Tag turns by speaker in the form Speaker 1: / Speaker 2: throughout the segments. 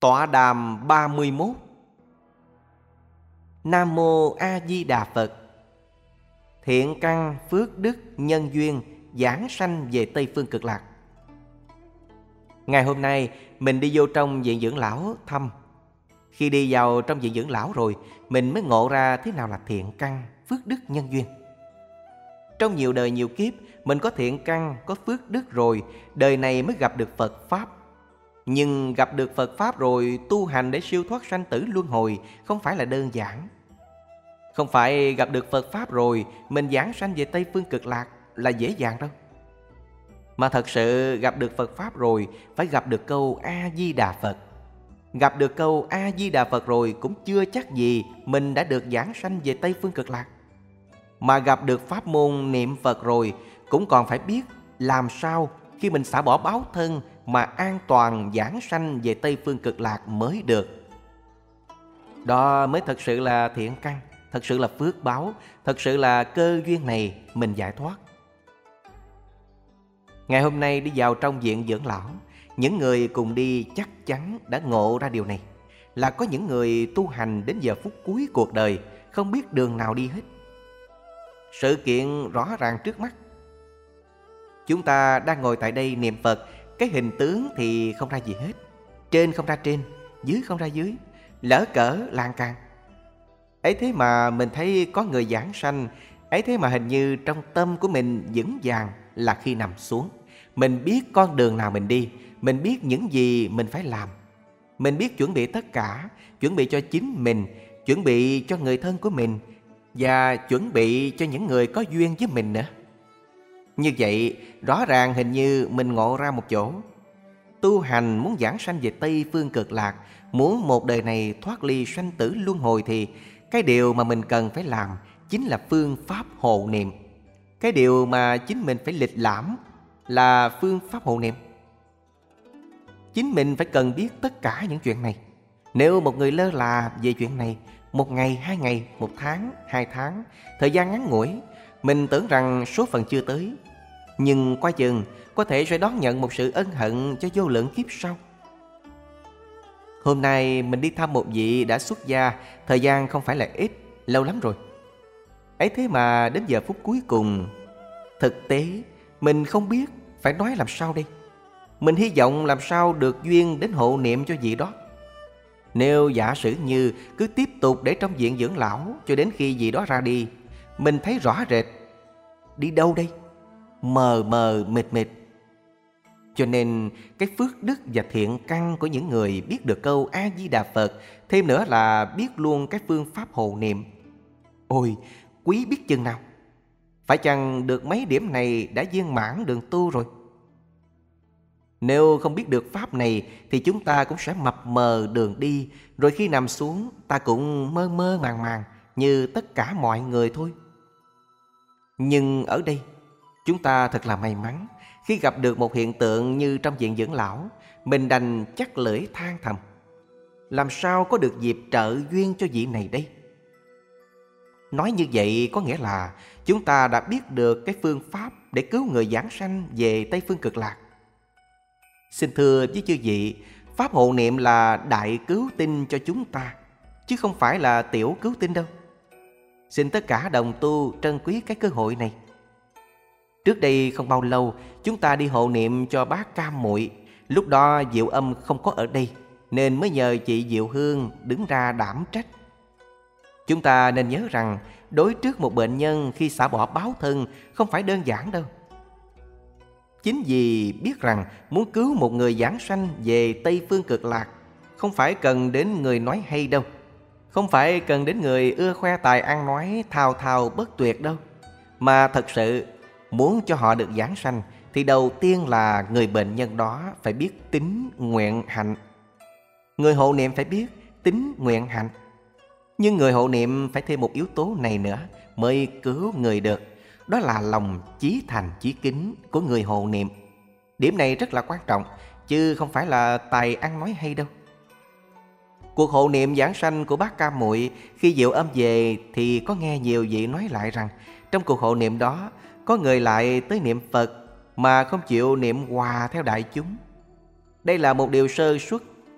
Speaker 1: Tọa đàm 31. Nam Mô A Di Đà Phật. Thiện căn phước đức nhân duyên giảng sanh về Tây Phương Cực Lạc. Ngày hôm nay mình đi vô trong viện dưỡng lão thăm. Khi đi vào trong viện dưỡng lão rồi, mình mới ngộ ra thế nào là thiện căn phước đức nhân duyên. Trong nhiều đời nhiều kiếp, mình có thiện căn, có phước đức rồi, đời này mới gặp được Phật Pháp. Nhưng gặp được Phật Pháp rồi, tu hành để siêu thoát sanh tử luân hồi không phải là đơn giản. Không phải gặp được Phật Pháp rồi, mình giảng sanh về Tây Phương Cực Lạc là dễ dàng đâu. Mà thật sự gặp được Phật Pháp rồi, phải gặp được câu A-di-đà Phật. Gặp được câu A-di-đà Phật rồi cũng chưa chắc gì mình đã được giảng sanh về Tây Phương Cực Lạc. Mà gặp được pháp môn niệm Phật rồi cũng còn phải biết làm sao khi mình xả bỏ báo thân mà an toàn giảng sanh về Tây Phương Cực Lạc mới được. Đó mới thật sự là thiện căn, thật sự là phước báo, thật sự là cơ duyên này mình giải thoát. Ngày hôm nay đi vào trong viện dưỡng lão, những người cùng đi chắc chắn đã ngộ ra điều này, là có những người tu hành đến giờ phút cuối cuộc đời không biết đường nào đi hết. Sự kiện rõ ràng trước mắt. Chúng ta đang ngồi tại đây niệm Phật, cái hình tướng thì không ra gì hết. Trên không ra trên, dưới không ra dưới, lỡ cỡ lan can. Ấy thế mà mình thấy có người giảng sanh, ấy thế mà hình như trong tâm của mình vững vàng là khi nằm xuống. Mình biết con đường nào mình đi, mình biết những gì mình phải làm. Mình biết chuẩn bị tất cả, chuẩn bị cho chính mình, chuẩn bị cho người thân của mình, và chuẩn bị cho những người có duyên với mình nữa. Như vậy, rõ ràng hình như mình ngộ ra một chỗ. Tu hành muốn giảng sanh về Tây Phương Cực Lạc, muốn một đời này thoát ly sanh tử luân hồi thì cái điều mà mình cần phải làm chính là phương pháp hộ niệm. Cái điều mà chính mình phải lịch lãm là phương pháp hộ niệm. Chính mình phải cần biết tất cả những chuyện này. Nếu một người lơ là về chuyện này, 1 ngày, 2 ngày, 1 tháng, 2 tháng, thời gian ngắn ngủi, mình tưởng rằng số phận chưa tới. Nhưng qua chừng có thể sẽ đón nhận một sự ân hận cho vô lượng kiếp sau. Hôm nay mình đi thăm một vị đã xuất gia, thời gian không phải là ít, lâu lắm rồi. Ấy thế mà đến giờ phút cuối cùng, thực tế mình không biết phải nói làm sao đây. Mình hy vọng làm sao được duyên đến hộ niệm cho vị đó. Nếu giả sử như cứ tiếp tục để trong viện dưỡng lão cho đến khi vị đó ra đi, mình thấy rõ rệt. Đi đâu đây? Mờ mờ mịt mịt. Cho nên cái phước đức và thiện căn của những người biết được câu A-di-đà Phật, thêm nữa là biết luôn cái phương pháp hộ niệm, ôi, quý biết chừng nào. Phải chăng được mấy điểm này đã viên mãn đường tu rồi? Nếu không biết được pháp này thì chúng ta cũng sẽ mập mờ đường đi, rồi khi nằm xuống ta cũng mơ mơ màng màng như tất cả mọi người thôi. Nhưng ở đây chúng ta thật là may mắn. Khi gặp được một hiện tượng như trong viện dưỡng lão, mình đành chắc lưỡi than thầm, làm sao có được dịp trợ duyên cho vị này đây? Nói như vậy có nghĩa là chúng ta đã biết được cái phương pháp để cứu người giảng sanh về Tây Phương Cực Lạc. Xin thưa với chư vị, pháp hộ niệm là đại cứu tinh cho chúng ta, chứ không phải là tiểu cứu tinh đâu. Xin tất cả đồng tu trân quý cái cơ hội này. Trước đây không bao lâu, chúng ta đi hộ niệm cho bác Cam Muội. Lúc đó Diệu Âm không có ở đây, nên mới nhờ chị Diệu Hương đứng ra đảm trách. Chúng ta nên nhớ rằng đối trước một bệnh nhân khi xả bỏ báo thân không phải đơn giản đâu. Chính vì biết rằng muốn cứu một người giảng sanh về Tây Phương Cực Lạc không phải cần đến người nói hay đâu, không phải cần đến người ưa khoe tài ăn nói thao thao bất tuyệt đâu, mà thật sự muốn cho họ được giảng sanh thì đầu tiên là người bệnh nhân đó phải biết tín nguyện hạnh. Người hộ niệm phải biết tín nguyện hạnh. Nhưng người hộ niệm phải thêm một yếu tố này nữa mới cứu người được. Đó là lòng chí thành chí kính của người hộ niệm. Điểm này rất là quan trọng, chứ không phải là tài ăn nói hay đâu. Cuộc hộ niệm giảng sanh của bác Cam Muội, khi Diệu Âm về thì có nghe nhiều vị nói lại rằng trong cuộc hộ niệm đó có người lại tới niệm Phật mà không chịu niệm hòa theo đại chúng. Đây là một điều sơ suất,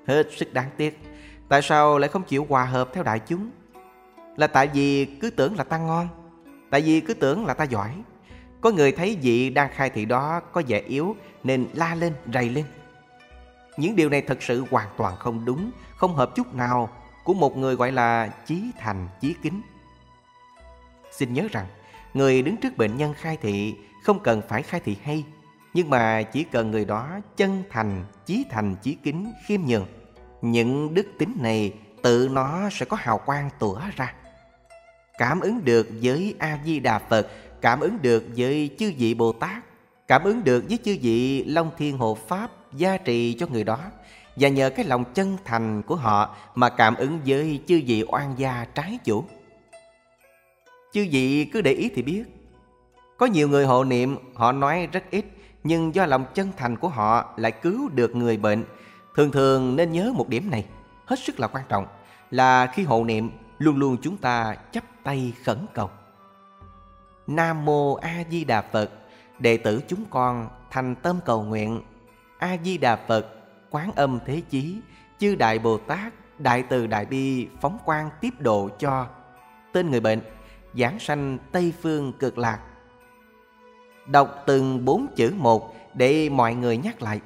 Speaker 1: Hết sức đáng tiếc. Tại sao lại không chịu hòa hợp theo đại chúng? Là tại vì cứ tưởng là ta ngon, tại vì cứ tưởng là ta giỏi. Có người thấy vị đang khai thị đó có vẻ yếu nên la lên, rầy lên. Những điều này thật sự hoàn toàn không đúng, không hợp chút nào của một người gọi là chí thành chí kính. Xin nhớ rằng, người đứng trước bệnh nhân khai thị không cần phải khai thị hay, nhưng mà chỉ cần người đó chân thành, chí kính, khiêm nhường. Những đức tính này tự nó sẽ có hào quang tỏa ra. Cảm ứng được với A-di-đà Phật, cảm ứng được với chư vị Bồ Tát, cảm ứng được với chư vị Long Thiên Hộ Pháp gia trì cho người đó. Và nhờ cái lòng chân thành của họ mà cảm ứng với chư vị oan gia trái chủ. Chư vị cứ để ý thì biết, có nhiều người hộ niệm họ nói rất ít, nhưng do lòng chân thành của họ lại cứu được người bệnh. Thường thường nên nhớ một điểm này, hết sức là quan trọng, là khi hộ niệm luôn luôn chúng ta chắp tay khẩn cầu. Nam Mô A Di Đà Phật, đệ tử chúng con thành tâm cầu nguyện. A Di Đà Phật, Quán Âm Thế Chí, chư Đại Bồ Tát, Đại Từ Đại Bi phóng quang tiếp độ cho tên người bệnh, giảng sanh Tây Phương Cực Lạc. Đọc từng 4 chữ một để mọi người nhắc lại.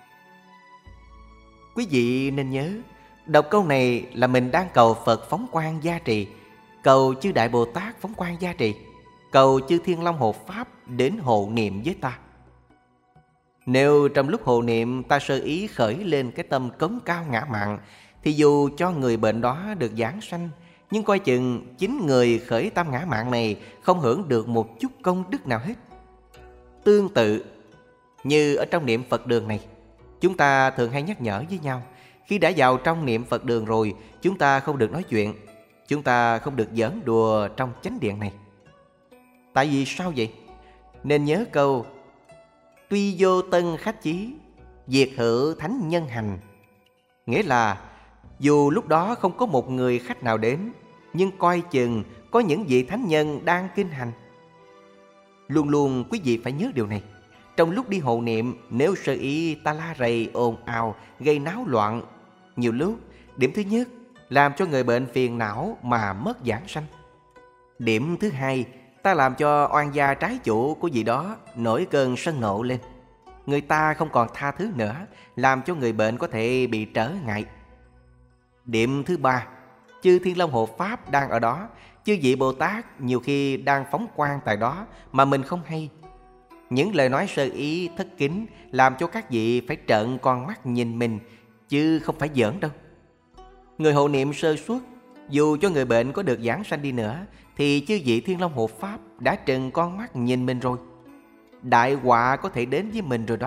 Speaker 1: Quý vị nên nhớ, đọc câu này là mình đang cầu Phật phóng quang gia trì, cầu chư Đại Bồ Tát phóng quang gia trì, cầu chư Thiên Long Hộ Pháp đến hộ niệm với ta. Nếu trong lúc hộ niệm ta sơ ý khởi lên cái tâm cống cao ngã mạn, thì dù cho người bệnh đó được giảng sanh, nhưng coi chừng chính người khởi tâm ngã mạn này không hưởng được một chút công đức nào hết. Tương tự như ở trong niệm Phật đường này, chúng ta thường hay nhắc nhở với nhau, khi đã vào trong niệm Phật đường rồi, chúng ta không được nói chuyện, chúng ta không được giỡn đùa trong chánh điện này. Tại vì sao vậy? Nên nhớ câu tuy vô tân khách chí, diệt hữu thánh nhân hành. Nghĩa là dù lúc đó không có một người khách nào đến, nhưng coi chừng có những vị thánh nhân đang kinh hành. Luôn luôn quý vị phải nhớ điều này. Trong lúc đi hộ niệm, nếu sơ ý ta la rầy ồn ào, gây náo loạn, nhiều lúc, điểm thứ nhất, làm cho người bệnh phiền não mà mất giảng sanh. Điểm thứ hai, ta làm cho oan gia trái chủ của vị đó nổi cơn sân nộ lên. Người ta không còn tha thứ nữa, làm cho người bệnh có thể bị trở ngại. Điểm thứ ba, chư Thiên Long Hộ Pháp đang ở đó, chư vị Bồ Tát nhiều khi đang phóng quang tại đó mà mình không hay. Những lời nói sơ ý thất kính làm cho các vị phải trợn con mắt nhìn mình, chứ không phải giỡn đâu. Người hộ niệm sơ suất, dù cho người bệnh có được giảng sanh đi nữa, thì chư vị Thiên Long Hộ Pháp đã trừng con mắt nhìn mình rồi. Đại họa có thể đến với mình rồi đó.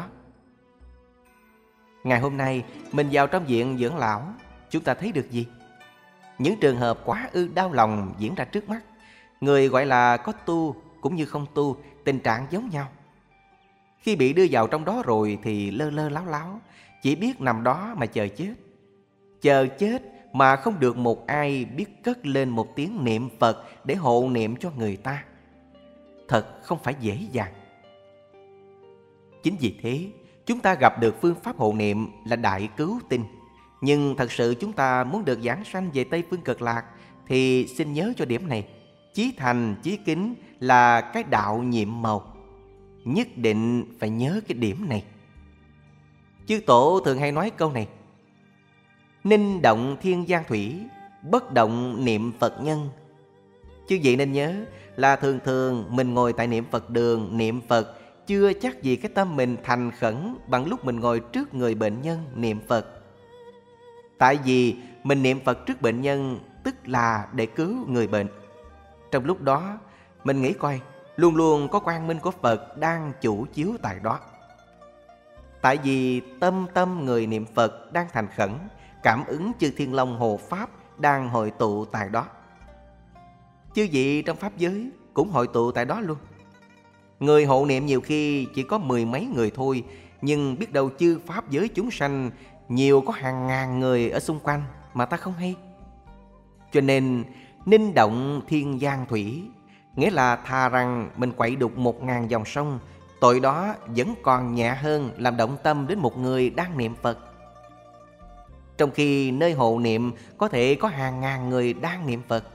Speaker 1: Ngày hôm nay mình vào trong viện dưỡng lão, chúng ta thấy được gì? Những trường hợp quá ư đau lòng diễn ra trước mắt. Người gọi là có tu cũng như không tu, tình trạng giống nhau. Khi bị đưa vào trong đó rồi thì lơ lơ láo láo, chỉ biết nằm đó mà chờ chết. Chờ chết mà không được một ai biết cất lên một tiếng niệm Phật để hộ niệm cho người ta. Thật không phải dễ dàng. Chính vì thế, chúng ta gặp được phương pháp hộ niệm là đại cứu tinh. Nhưng thật sự chúng ta muốn được giảng sanh về Tây Phương Cực Lạc thì xin nhớ cho điểm này. Chí thành, chí kính là cái đạo nhiệm màu. Nhất định phải nhớ cái điểm này. Chư Tổ thường hay nói câu này: ninh động thiên giang thủy, bất động niệm Phật nhân. Chứ vậy nên nhớ là thường thường mình ngồi tại niệm Phật đường niệm Phật, chưa chắc gì cái tâm mình thành khẩn bằng lúc mình ngồi trước người bệnh nhân niệm Phật. Tại vì mình niệm Phật trước bệnh nhân tức là để cứu người bệnh. Trong lúc đó mình nghĩ coi, luôn luôn có quang minh của Phật đang chủ chiếu tại đó. Tại vì tâm người niệm Phật đang thành khẩn, cảm ứng chư Thiên Long Hộ Pháp đang hội tụ tại đó. Chư vị trong Pháp giới cũng hội tụ tại đó luôn. Người hộ niệm nhiều khi chỉ có 10 mấy người thôi, nhưng biết đâu chư Pháp giới chúng sanh nhiều có hàng ngàn người ở xung quanh mà ta không hay. Cho nên ninh động thiên giang thủy, nghĩa là thà rằng mình quậy đục 1000 dòng sông, tội đó vẫn còn nhẹ hơn làm động tâm đến một người đang niệm Phật. trong khi nơi hộ niệm có thể có hàng ngàn người đang niệm Phật.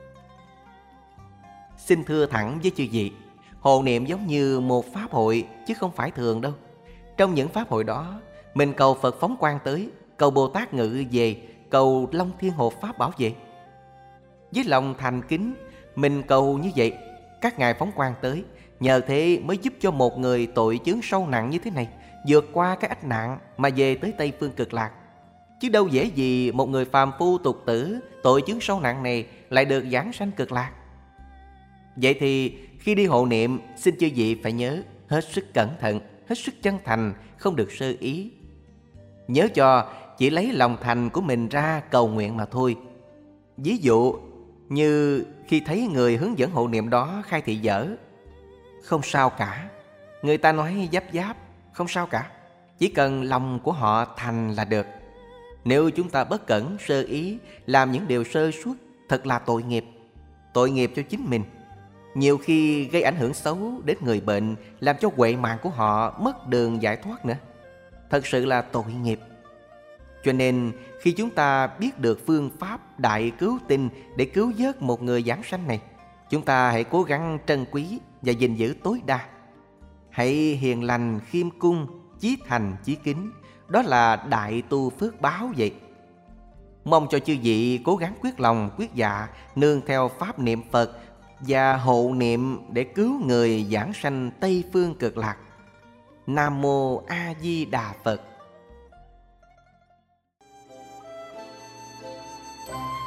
Speaker 1: Xin thưa thẳng với chư vị, hộ niệm giống như một pháp hội chứ không phải thường đâu. Trong những pháp hội đó, mình cầu Phật phóng quang tới, cầu Bồ Tát ngự về, cầu Long Thiên Hộ Pháp bảo vệ. Với lòng thành kính, mình cầu như vậy, các ngài phóng quang tới, nhờ thế mới giúp cho một người tội chướng sâu nặng như thế này vượt qua cái ách nạn mà về tới Tây Phương Cực Lạc. Chứ đâu dễ gì một người phàm phu tục tử tội chướng sâu nặng này lại được giảng sanh Cực Lạc. Vậy thì khi đi hộ niệm, xin chư vị phải nhớ hết sức cẩn thận, hết sức chân thành, không được sơ ý. Nhớ cho chỉ lấy lòng thành của mình ra cầu nguyện mà thôi. Ví dụ như khi thấy người hướng dẫn hộ niệm đó khai thị dở, không sao cả. Người ta nói giáp giáp, không sao cả. Chỉ cần lòng của họ thành là được. Nếu chúng ta bất cẩn, sơ ý, làm những điều sơ suất, thật là tội nghiệp. Tội nghiệp cho chính mình. Nhiều khi gây ảnh hưởng xấu đến người bệnh, làm cho huệ mạng của họ mất đường giải thoát nữa. Thật sự là tội nghiệp. Cho nên khi chúng ta biết được phương pháp đại cứu tinh để cứu vớt một người giảng sanh này, chúng ta hãy cố gắng trân quý và gìn giữ tối đa. Hãy hiền lành, khiêm cung, chí thành, chí kính. Đó là đại tu phước báo vậy. Mong cho chư vị cố gắng quyết lòng, quyết dạ, nương theo pháp niệm Phật và hộ niệm để cứu người giảng sanh Tây Phương Cực Lạc. Nam Mô A Di Đà Phật.